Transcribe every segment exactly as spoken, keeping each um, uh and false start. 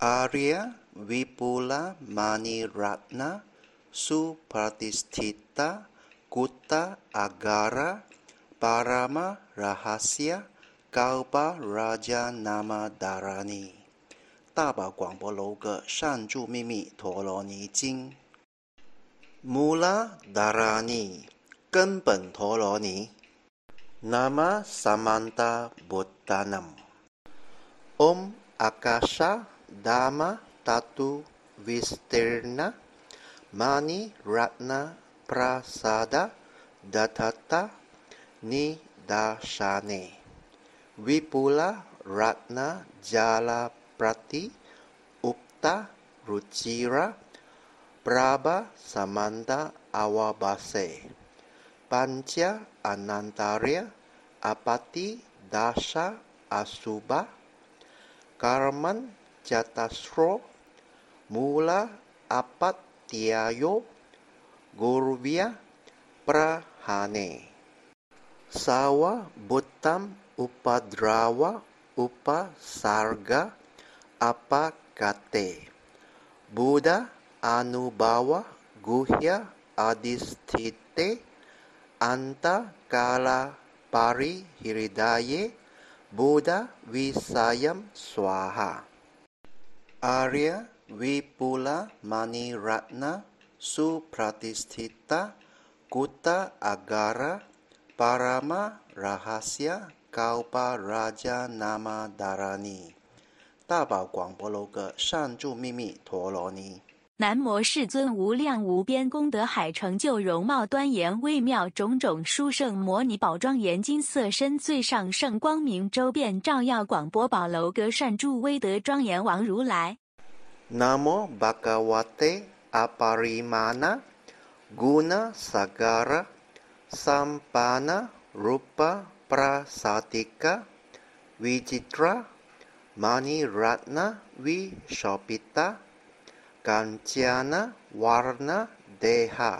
Arya Vipula Mani Ratna Supratistita Kuta Agara Parama Rahasya Kalpa Raja Nama Dharani 大宝广博楼阁善住秘密陀罗尼经 Mula Dharani 根本陀罗尼 Nama Samanta Buddhanam Om Akasha Dhamma Tatu Vistirna Mani Ratna Prasada Datata Nidashane Vipula Ratna Jala Prati Upta Ruchira Prabha Samanta Awabase Pancha Anantarya Apati Dasha Asubha Karman Jatasro Mula Apatyayo Gurvya Prahane Sawa Buttam Upadrawa Upasarga Apakate Buddha Anubhava Guhya Adhisthite Anta Kala Pari Hiridaye Buddha Visayam Swaha Arya Vipula Mani Ratna Supratistita Kuta Agara Parama Rahasya Kalpa Raja Nama Dharani 大宝广博楼阁善住秘密陀罗尼南无世尊无量无边功德海成就容貌端严微妙种种殊胜摩尼宝庄严金色身最上圣光明周遍照耀广博宝楼阁善住威德庄严王如来 Namo Bhagavate Aparimana Guna Sagara Sampana Rupa Prasatika Vijitra Mani Ratna Vishopita Kancana Warna Deha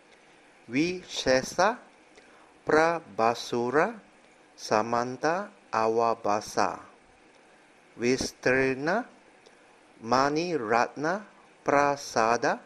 Vishesa Prabhasura Samanta Awabasa Vistrina Mani Ratna Prasada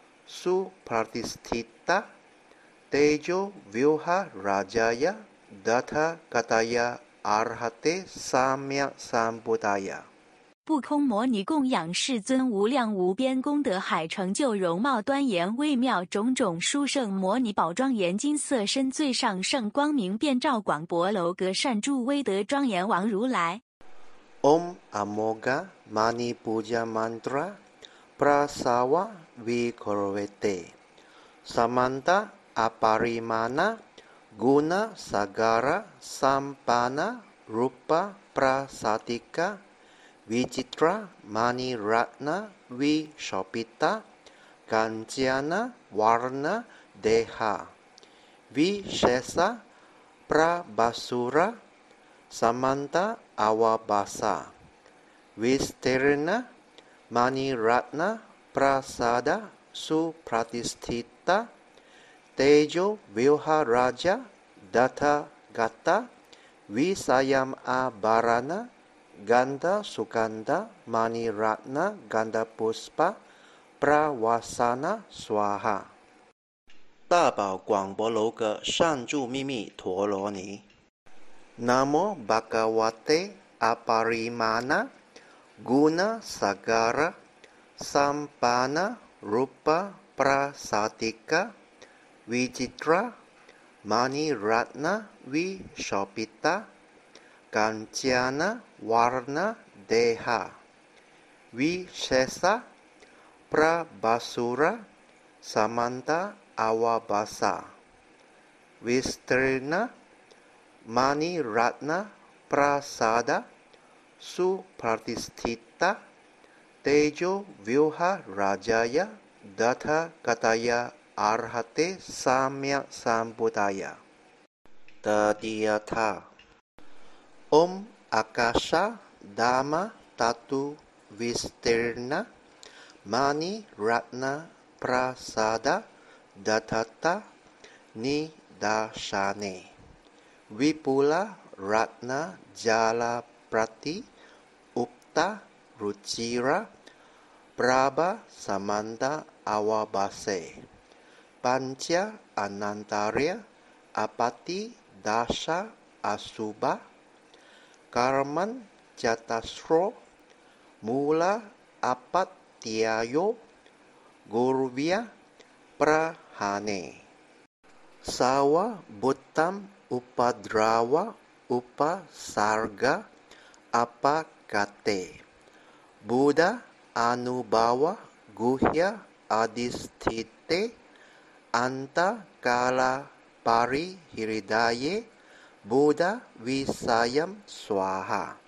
Supratistita Tejo Vyuha Rajaya Datha Kataya Arhate Samyak Sambuddhaya 不空摩尼供养世尊无量无边功德海成就容貌端严微妙种种殊胜摩尼宝庄严金色身最上圣光明遍照广博楼阁善住威德庄严王如来 Om Amoga Mani Puja Mantra Prasawa Vikorovete Samanta Aparimana Guna Sagara Sampana Rupa Prasatika Vijitra Mani Ratna Vishopita Kancana Warna Deha Vishesa Prabhasura Samanta Awabasa Visterna Mani Ratna Prasada Supratistita Tejo Vyuha Raja Datha Gata Visayam Abarana Ganda Sukanda Mani Ratna Ganda Puspa Prawasana Swaha 大宝广博楼阁善住秘密陀罗尼 Namo Bhagavate Aparimana Guna Sagara Sampana Rupa Prasatika Vijitra Mani Ratna Vishopita Kancana Warna Deha Vishesa Prabhasura Samanta Awabasa Vistrina Mani Ratna Prasada Supratistita Tejo Vyuha Rajaya Datha Kataya Arhate Samyak Sambuddhaya Tadiyatha Om Akasha Dhamma Tatu Vistirna Mani Ratna Prasada Datata Nidashane Vipula Ratna Jala Prati Upta Ruchira Prabha Samanta Awabase, Pancha Anantarya Apati Dasha Asubha, Karman Jatasro, Mula Apat Tiayo, Gurvya Prahane. Sawa Buttam Upadrawa Upasarga Apakate, Buddha Anubhava Guhya Adhisthite, Anta Kala Pari Hiridaye, Buddha Visayam Swaha.